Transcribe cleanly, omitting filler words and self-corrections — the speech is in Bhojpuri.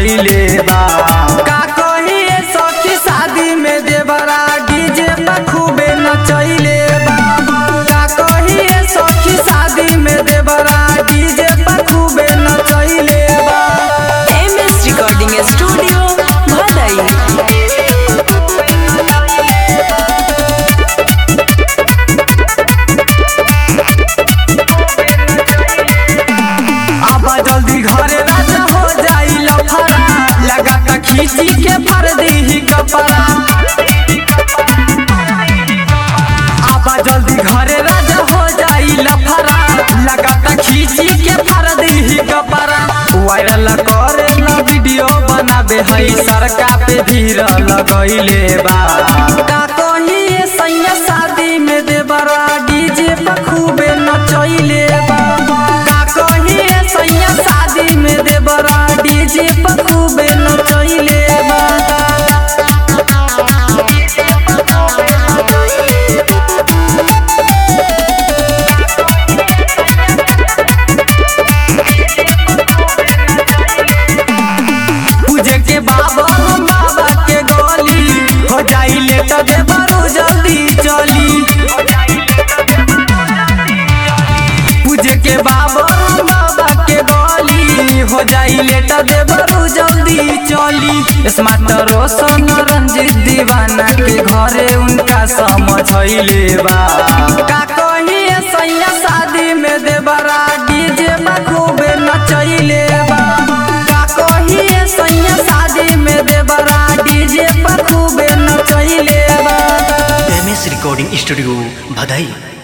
समझैले बा। का कहिए सखी शादी में देवरा डीजे पर खूबे नचैले बा। का कहिए सखी शादी में देवरा डीजे पर खूबे नचैले बा। MS रिकॉर्डिंग स्टूडियो भदई। जल्दी घरे राजा हो जाई लफड़ा, लगा खींची के भर दी कपड़ा। आबा जल्दी घरे राजा हो जाई लफड़ा, लगा खींची के भर दी कपड़ा। वायरल करे ना वीडियो बनाबे हई सरका पे धीर लगैले बा। का कहिए सैया शादी में देवरा डीजे पर खूबे नचैले बा। सैया शादी में देवरा डीजे पर खूबे नचैले बा। पूजे के बाबा के गली हो जाई लेट देवरू जल्दी चली। पूजे के बाबा हो जाई लेट देवरू जल्दी चली। स्मार्ट रोशन रंजित दीवाना के घरे उनका समझैले बा। का कहिए सैया शादी में देवरा डीजे पर खूबे नचैले बा। का कहिए सैया शादी में देवरा डीजे पर खूबे नचैले बा। MS रिकॉर्डिंग स्टूडियो भदई।